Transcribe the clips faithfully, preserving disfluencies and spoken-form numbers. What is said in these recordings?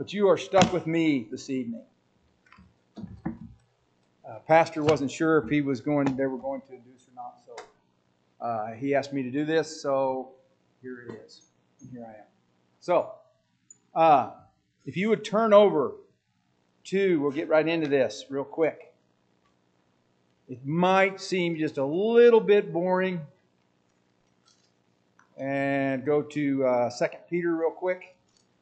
But you are stuck with me this evening. Uh, Pastor wasn't sure if he was going, they were going to induce or not, so uh, he asked me to do this, so here it is. And here I am. So, uh, if you would turn over to, we'll get right into this real quick. It might seem just a little bit boring. And go to uh, Second Peter real quick.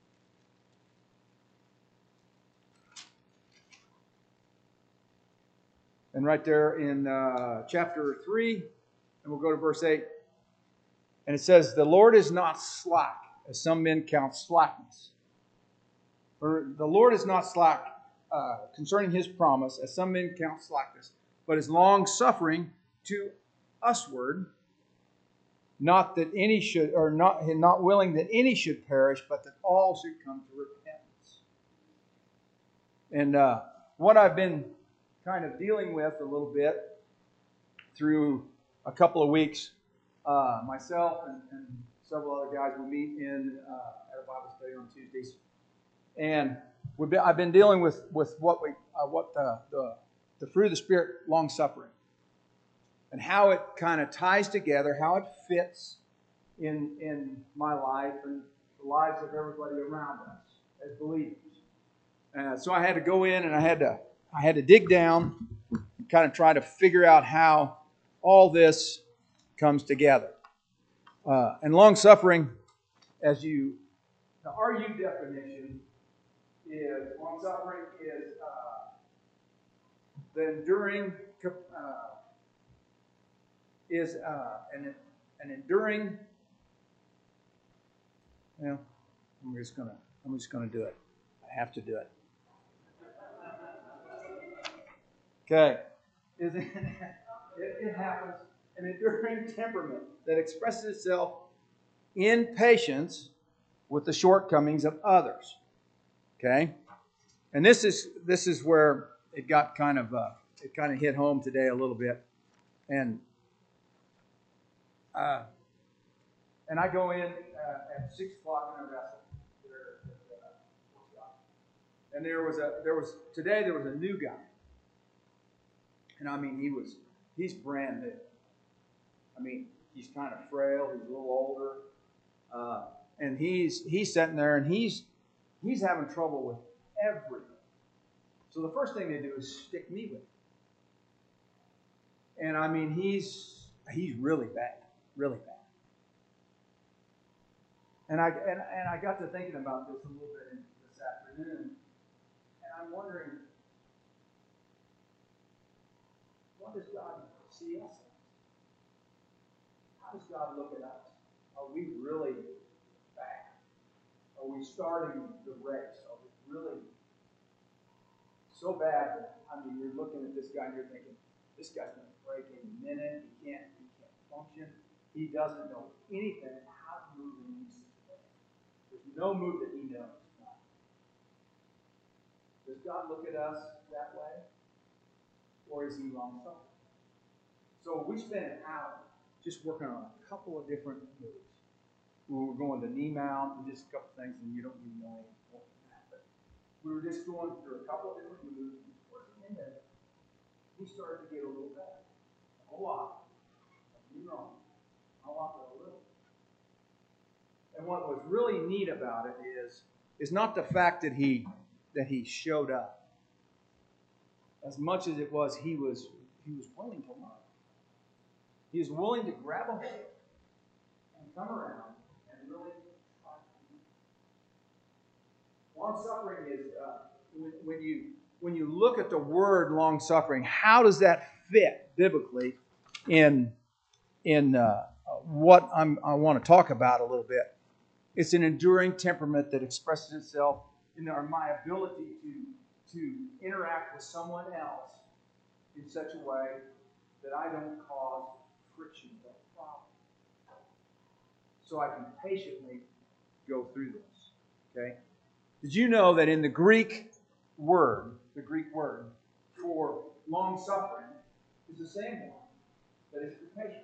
And right there in uh, chapter three, and we'll go to verse eight. And it says, "The Lord is not slack, as some men count slackness. Or the Lord is not slack uh, concerning his promise, as some men count slackness, but is long-suffering to usward, not that any should, or not, not willing that any should perish, but that all should come to repentance." And uh, what I've been kind of dealing with a little bit through a couple of weeks, uh, myself and, and several other guys will meet in uh, at a Bible study on Tuesdays, and we've been, I've been dealing with with what we uh, what the, the the fruit of the Spirit, long suffering, and how it kind of ties together, how it fits in in my life and the lives of everybody around us as believers. Uh, so I had to go in and I had to I had to dig down and kind of try to figure out how all this comes together. Uh, and long suffering, as you the R U definition is long suffering is uh, the enduring uh, is uh, an an enduring. Well, I'm just gonna I'm just gonna do it. I have to do it. Okay. It, it happens, an enduring temperament that expresses itself in patience with the shortcomings of others. Okay? And this is this is where it got kind of uh, it kind of hit home today a little bit. And uh, and I go in uh, at six o'clock and I wrestle. And there was a there was today there was a new guy. And I mean, he was, he's brand new. I mean, he's kind of frail. He's a little older. Uh, and he's he's sitting there and he's he's having trouble with everything. So the first thing they do is stick me with him. And I mean, he's he's really bad. Really bad. And I and, and I got to thinking about this a little bit this afternoon. And I'm wondering, what does God see us as? How does God look at us? Are we really bad? Are we starting the race? Are we really so bad that, I mean, you're looking at this guy and you're thinking, this guy's going to break in a minute. He can't, he can't function. He doesn't know anything how to move in these situations. There's no move that he knows. Does God look at us that way? Or is he long-suffering? So we spent an hour just working on a couple of different moves. We were going to knee mount and just a couple things, and you don't even know anything more than that. But we were just going through a couple of different moves, and towards the end of it, we started to get a little better. A whole lot. You're wrong. A lot, but a little. And what was really neat about it is, is not the fact that he that he showed up, as much as it was he was he was willing to learn. He was willing to grab a hold and come around and really try to. Long suffering is uh, when, when you when you look at the word long suffering, how does that fit biblically in in uh, what I'm, I want to talk about a little bit? It's an enduring temperament that expresses itself in our, my ability to to interact with someone else in such a way that I don't cause friction or problem. So I can patiently go through this. Okay? Did you know that in the Greek word, the Greek word for long suffering is the same one that is for patience?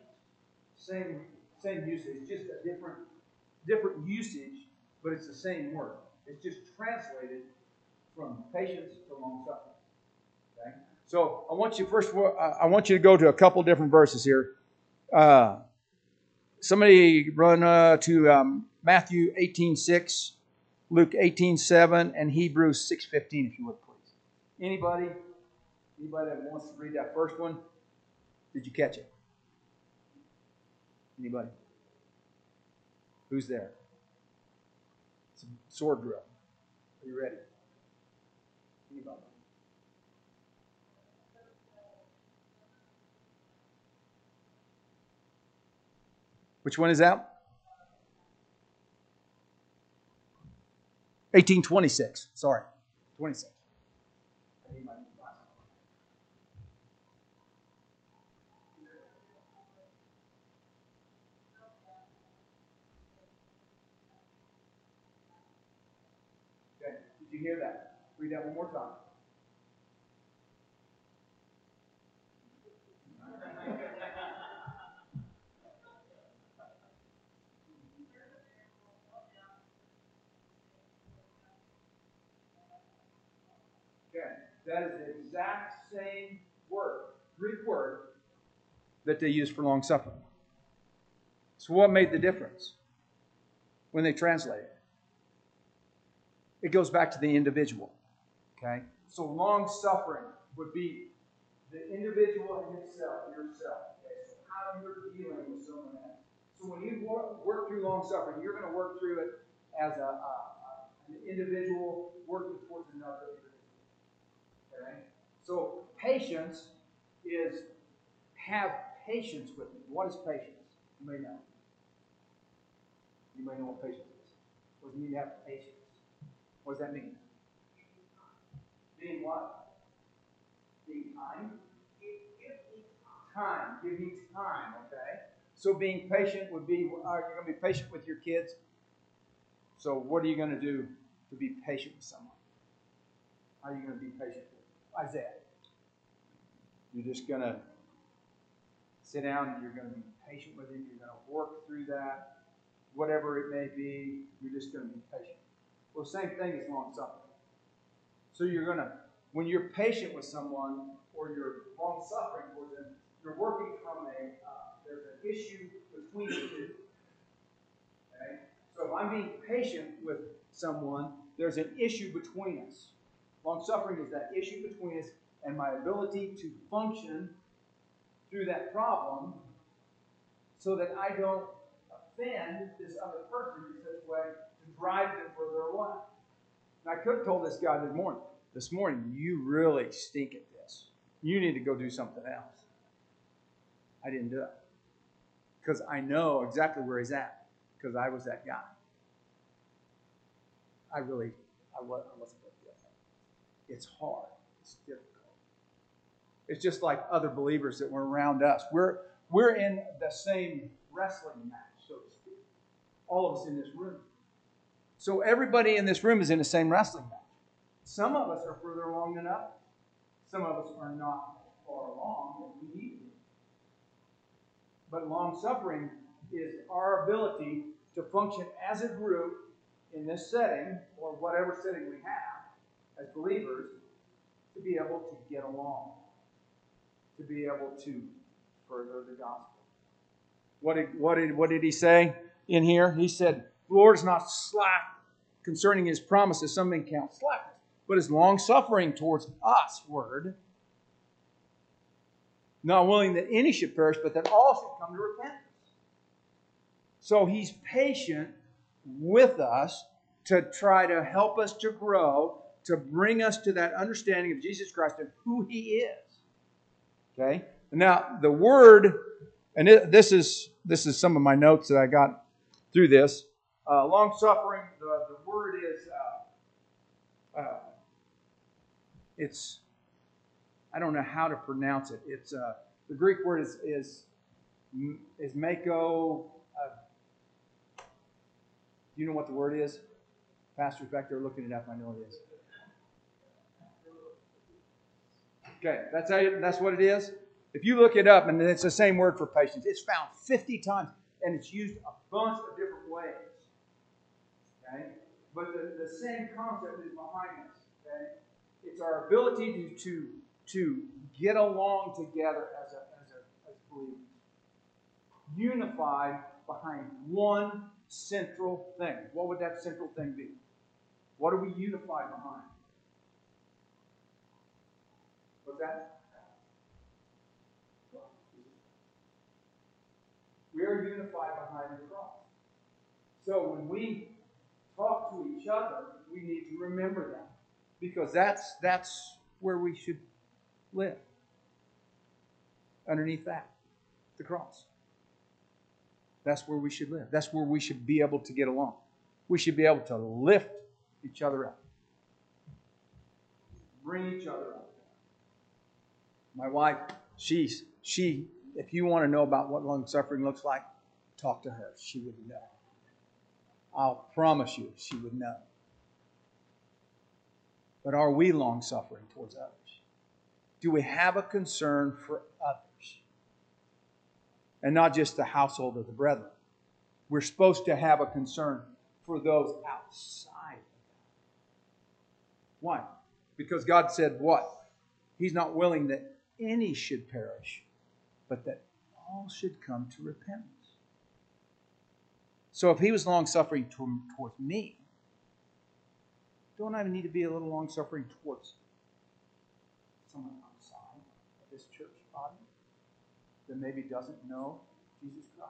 Same, same usage, just a different, different usage, but it's the same word. It's just translated from patience to long suffering. Okay? So I want you first. I want you to go to a couple different verses here. Uh, somebody run uh, to um, Matthew eighteen six, Luke eighteen seven, and Hebrews six fifteen, if you would, please. Anybody? Anybody that wants to read that first one? Did you catch it? Anybody? Who's there? It's a sword drill. Are you ready? Anybody? Which one is that? eighteen twenty-six. Sorry. twenty-six. Okay. Did you hear that? Read that one more time. Okay. That is the exact same word, Greek word, that they use for long suffering. So what made the difference when they translate it? It goes back to the individual. Okay? So long suffering would be the individual in himself, yourself. Okay? So how you're dealing with someone else. So when you work, work through long suffering, you're going to work through it as a, a, a, an individual working towards another individual. Okay? So patience is have patience with me. What is patience? You may know. You may know what patience is. What does it mean to have patience? What does that mean? Being what? Being kind? Time. Give me time, okay? So being patient would be, are you going to be patient with your kids? So what are you going to do to be patient with someone? How are you going to be patient with Isaiah? You're just going to sit down and you're going to be patient with him. You're going to work through that. Whatever it may be, you're just going to be patient. Well, the same thing is long suffering. So you're going to, when you're patient with someone or you're long suffering for them, you're working from a, uh, there's an issue between the two. Okay? So if I'm being patient with someone, there's an issue between us. Long suffering is that issue between us and my ability to function through that problem so that I don't offend this other person in such a way to drive them further away. And I could have told this guy this morning, this morning, you really stink at this. You need to go do something else. I didn't do it. Because I know exactly where he's at. Because I was that guy. I really, I wasn't good at it. It's hard. It's difficult. It's just like other believers that were around us. We're, we're in the same wrestling match, so to speak. All of us in this room. So everybody in this room is in the same wrestling match. Some of us are further along than others. Some of us are not far along as we need to be. But long suffering is our ability to function as a group in this setting, or whatever setting we have, as believers, to be able to get along, to be able to further the gospel. What did, what did, what did he say in here? He said, the Lord is not slack concerning his promises. Some men count slackness, but is long-suffering towards us, word, not willing that any should perish, but that all should come to repentance. So he's patient with us to try to help us to grow, to bring us to that understanding of Jesus Christ and who he is. Okay? Now, the word, and it, this is this is some of my notes that I got through this. Uh, long-suffering, the, the word is, uh, uh, it's, I don't know how to pronounce it. It's uh, the Greek word is is is mako. Uh, do you know what the word is? Pastor's back there looking it up. I know it is. Okay, that's how you, that's what it is. If you look it up, and it's the same word for patience. It's found fifty times, and it's used a bunch of different ways. Okay, but the, the same concept is behind us. Okay? It's our ability to, to, to get along together as a, as a as believers. Unified behind one central thing. What would that central thing be? What are we unified behind? What's that? We are unified behind the cross. So when we talk to each other, we need to remember that. Because that's that's where we should live. Underneath that, the cross. That's where we should live. That's where we should be able to get along. We should be able to lift each other up. Bring each other up. My wife, she's, she, if you want to know about what long suffering looks like, talk to her. She would know. I'll promise you she would know. But are we long suffering towards others? Do we have a concern for others? And not just the household of the brethren. We're supposed to have a concern for those outside of that. Why? Because God said what? He's not willing that any should perish, but that all should come to repentance. So if he was long-suffering towards me, don't I need to be a little long-suffering towards someone outside of this church body that maybe doesn't know Jesus Christ?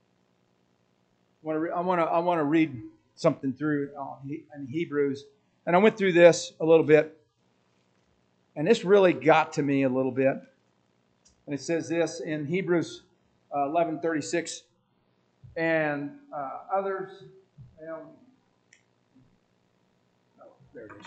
I want to, re- I want to, I want to read something through uh, in Hebrews. And I went through this a little bit. And this really got to me a little bit. And it says this in Hebrews uh, eleven thirty-six. And uh, others... Um, oh, there it is.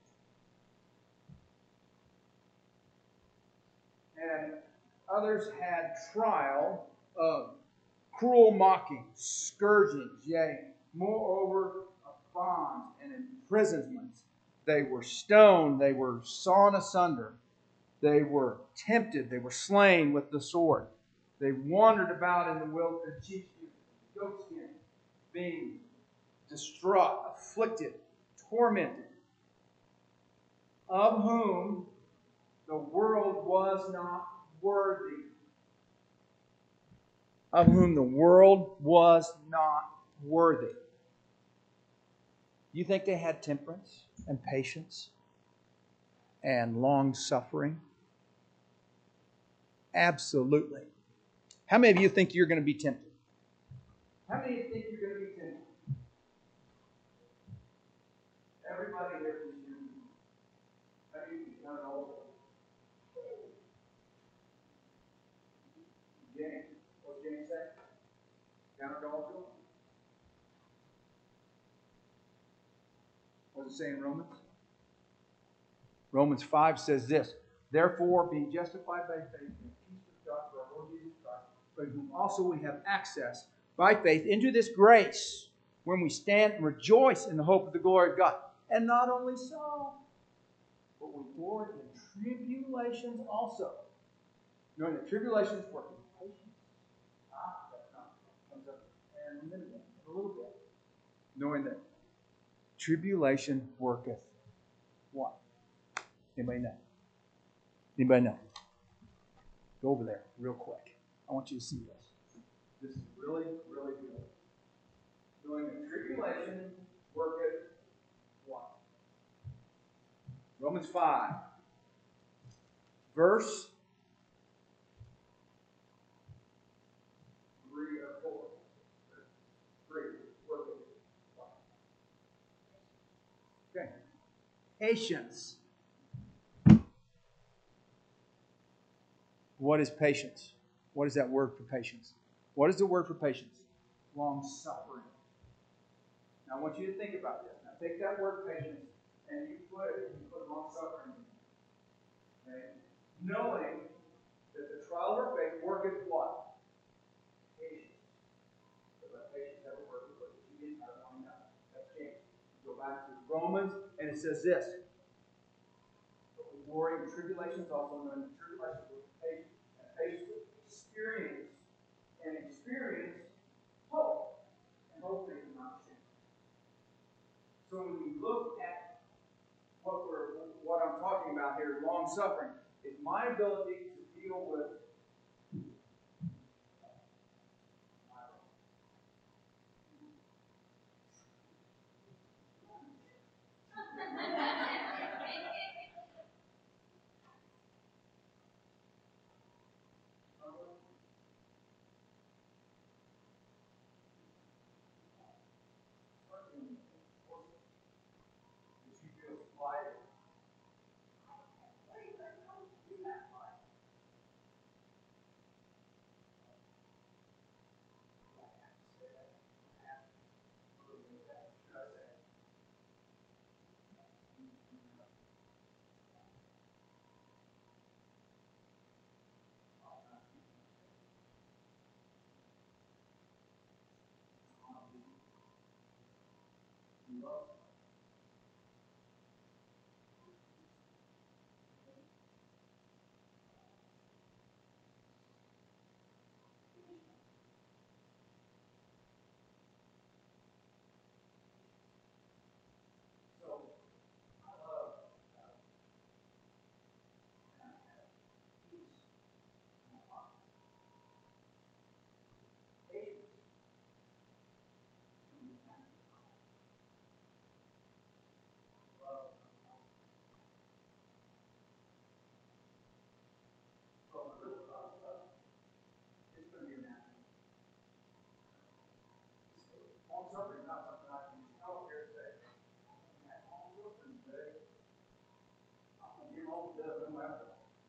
And others had trial of cruel mockings, scourgings, yea, moreover, of bonds and imprisonments. They were stoned, they were sawn asunder, they were tempted, they were slain with the sword. They wandered about in the wilderness, sheep, goatskin, being distraught, afflicted, tormented, of whom the world was not worthy. Of whom the world was not worthy. You think they had temperance and patience and long suffering? Absolutely. How many of you think you're going to be tempted? How many of you think you're going to be tempted? Everybody here is human. How many of you done it all? James. What's James say? Count it all joy. What's it say in Romans? Romans five says this. Therefore, being justified by faith, in the peace with God through our Lord Jesus Christ, by whom also we have access by faith into this grace, when we stand and rejoice in the hope of the glory of God. And not only so, but we glory in tribulations also. Knowing that tribulations work in patience. Ah, that comes up in a minute, a little bit. Knowing that tribulation worketh what? Anybody know? Anybody know? Go over there real quick. I want you to see this. This is really, really good. Knowing that tribulation worketh what? Romans five. Verse three or four. three. Worketh what? Okay. Patience. What is patience? What is that word for patience? What is the word for patience? Long suffering. Now I want you to think about this. Now take that word patience and you put it and you put long suffering in it. Okay? Knowing that the trial of our faith worketh what? Patience. So that patience ever worketh, but if you didn't have one, that's James. Go back to Romans and it says this. But we glory in tribulations also, knowing that tribulations with patience, and patience with experience, and experience hope, and hope makes not shame. So when we look at what we're what I'm talking about here, long suffering, is my ability to deal with long suffering, not something I can just come up here and say, "Man, long suffering today. I'm gonna give all the devil no matter."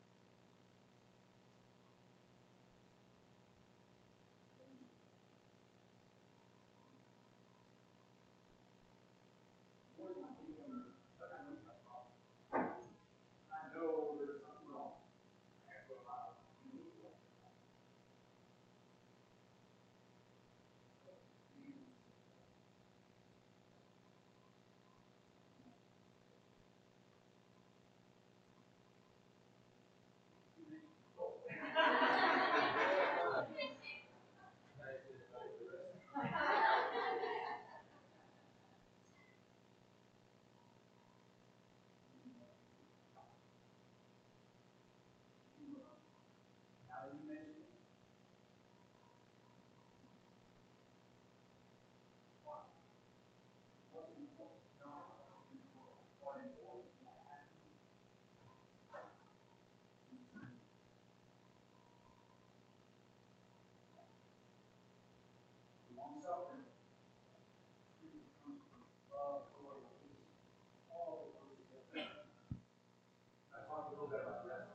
I know there's something wrong. I have to allow it. Now you mention it. Why? What's important? Not what's important. What important? Long suffering. Comes from love, joy, peace. All of those together. I talked a little bit about that.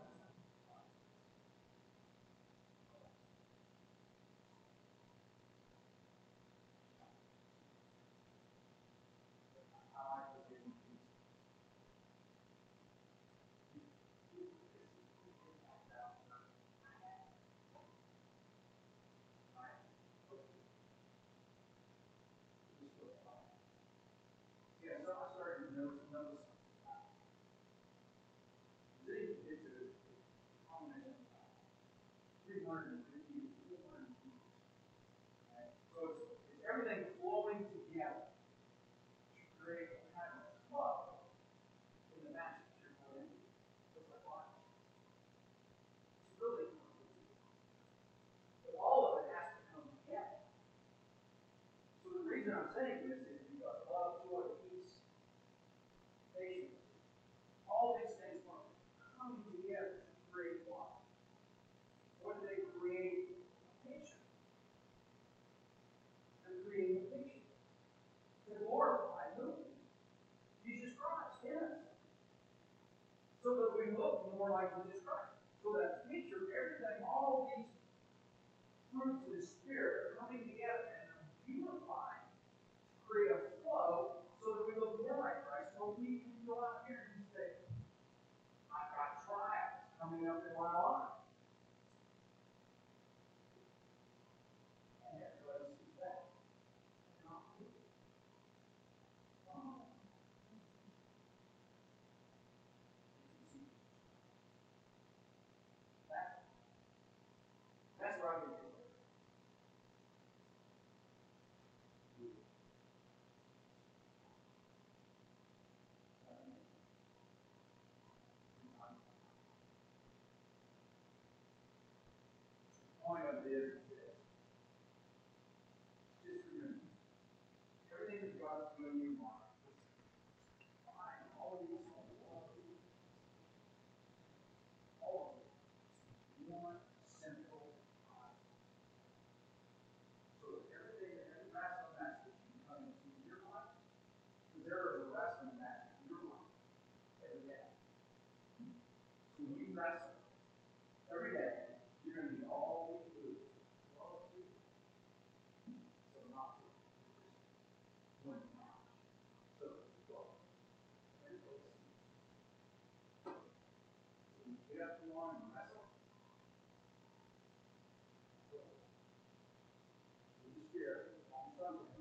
I like to give them peace. Yeah, so I started to notice, notice it's a, it's a combination of three hundred fifty, four hundred people. Okay? So it's, it's everything flowing together to create a kind of flow in the match that you're going into. It's like water. It's really complicated. But all of it has to come together. So the reason I'm saying this is because love, joy, peace, patience, all these things are coming together to create what? What do they create? Patience. They're creating patience. To glorify who? Jesus Christ, yes. So that we look more like Jesus Christ. So that picture, everything, all these fruits of the Spirit are coming together and are unifying to create a flow so that we look more like Christ. So we can go out here and say, I've got trials coming up in my life. And everybody sees that. Not me. Oh. That, that's where I get it. when you wrestle every day, you're going to be always food. So not when not. So well, when you get up in the morning and wrestle, in the spirit, on Sunday,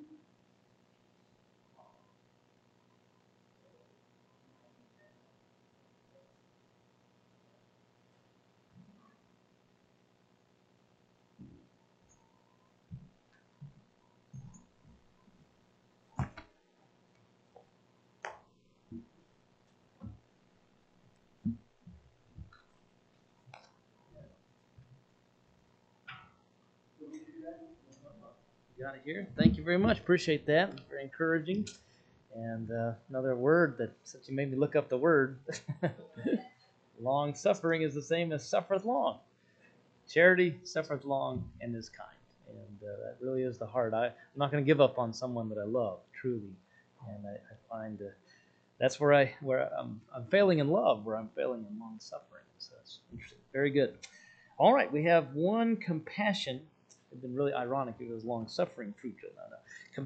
Got it here. Thank you very much. Appreciate that. Very encouraging. And uh, another word that, since you made me look up the word, long suffering is the same as suffereth long. Charity suffereth long and is kind. And uh, that really is the heart. I, I'm not going to give up on someone that I love, truly. And I, I find uh, that's where, I, where I'm, I'm failing in love, where I'm failing in long suffering. So that's interesting. Very good. All right, we have one compassion. It's been really ironic. It was long suffering preacher.